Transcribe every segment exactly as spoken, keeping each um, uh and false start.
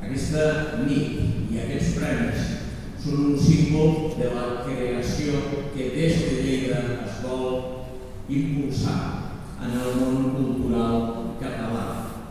Aquesta nit i aquests premis són un símbol de la creació que des de Lleida es vol impulsar en el món cultural català.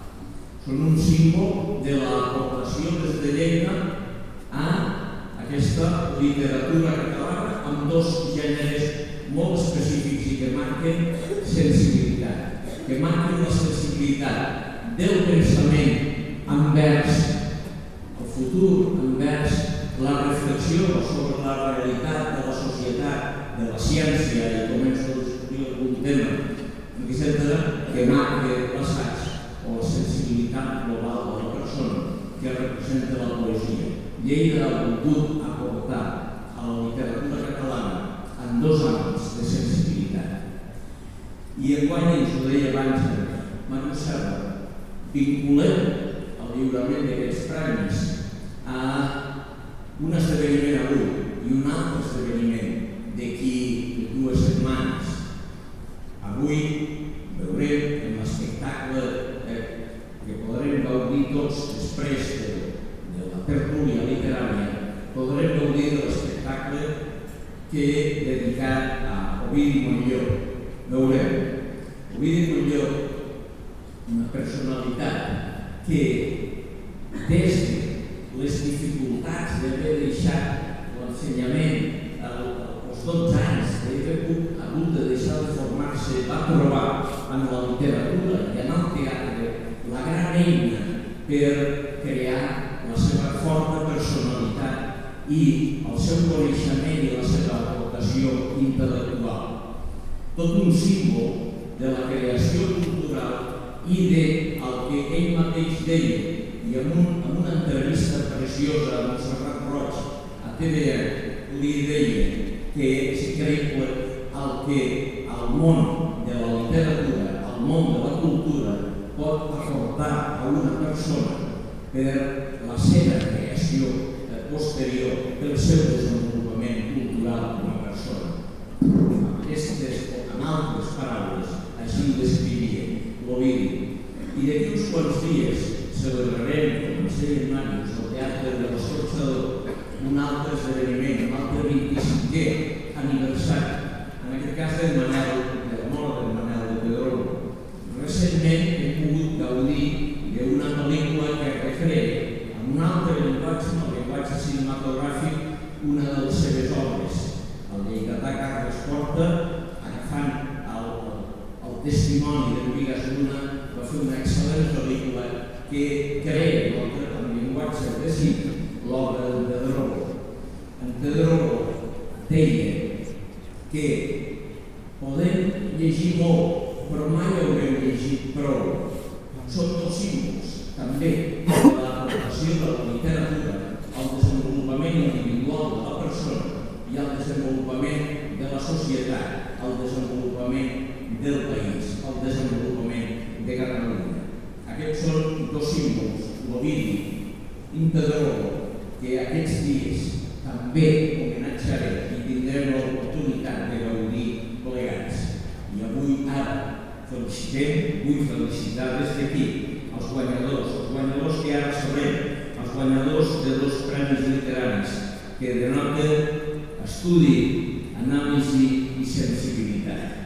Són un símbol de l'aportació des de Lleida a aquesta literatura catalana amb dos gèneres molt específics i que marquen sensibilitat, que marquen la sensibilitat del pensament envers el futur, envers la reflexió sobre la realitat de la societat, de la ciència, i començo a discutir algun tema, etcètera, que marca l'assaig o la sensibilitat global de la persona que representa la poesia. Lleida ha volgut aportar a la literatura catalana en dos àmbits de sensibilitat. I enguany, ens ho deia abans Manu Serra, vinculem el lliurament d'aquests premis a un esdeveniment avui i un altre esdeveniment d'aquí dues setmanes. Avui veurem en l'espectacle que podrem gaudir tots després de la tertúlia literària, podrem gaudir de l'espectacle que he dedicat a Ovidi Montllor. Veurem Ovidi Montllor, una personalitat que des de les dificultats d'haver deixat l'ensenyament als dotze anys, d'haver hagut de deixar de formar-se, va trobar en la literatura i en el teatre la gran eina per crear la seva forta personalitat i el seu coneixement i la seva aportació intel·lectual. Tot un símbol de la creació cultural i del que ell mateix deia, i en una entrevista preciosa a Montserrat Roig a T V E li deia que si crec que el que el món de la literatura, el món de la cultura pot aportar a una persona per la seva creació posterior, pel seu desenvolupament cultural com a persona. Amb aquestes o amb altres paraules, així ho descrivia l'Ovidi. I d'aquí uns quants dies celebrarem, com ens deia Màrius, al Teatre de l'Escorxador, un altre esdeveniment, un altre vint-i-cinquè aniversari, en aquest cas del Manel, de la mort del Manel de Pedrolo. Recentment he pogut gaudir d'una pel·lícula que recrea en un altre llenguatge, en el llenguatge cinematogràfic, una de les seves obres. El lleidatà Carles Porta, agafant el testimoni d'en Vigas Luna, va fer una excel·lent pel·lícula que crea en llenguatge de cine l'obra d'en Pedrolo. En Pedrolo deia que podem llegir molt, però mai haurem llegit prou. Són dos símbols, també, de l'aportació de la literatura al desenvolupament individual de la persona i al desenvolupament de la societat, al desenvolupament del país, al desenvolupament de Catalunya. Aquests són dos símbols, l'Ovidi i Pedrolo, que aquests dies també homenatjarem i tindrem l'oportunitat de gaudir plegats. I avui, ara, felicitem, vull felicitar des d'aquí els guanyadors, els guanyadors que ara sabrem, els guanyadors de dos premis literaris que denoten estudi, anàlisi i sensibilitat.